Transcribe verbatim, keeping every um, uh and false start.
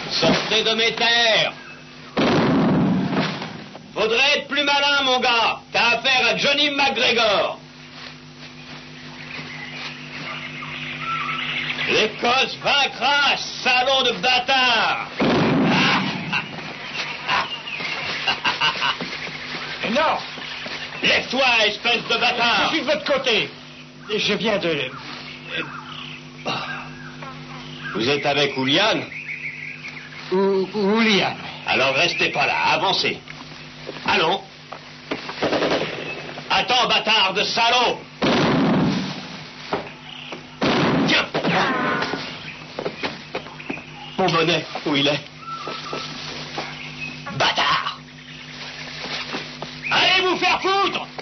Sortez de mes terres. Faudrait être plus malin, mon gars. T'as affaire à Johnny McGregor. L'Écosse vaincra, salaud de bâtard. Non. Lève-toi, espèce de bâtard. Je suis de votre côté. Je viens de... Vous êtes avec Oulian? Ou... Oulian. Alors restez pas là, avancez. Allons. Attends, bâtard de salaud. Tiens. Mon bonnet, où il est? Bâtard. Allez vous faire foutre.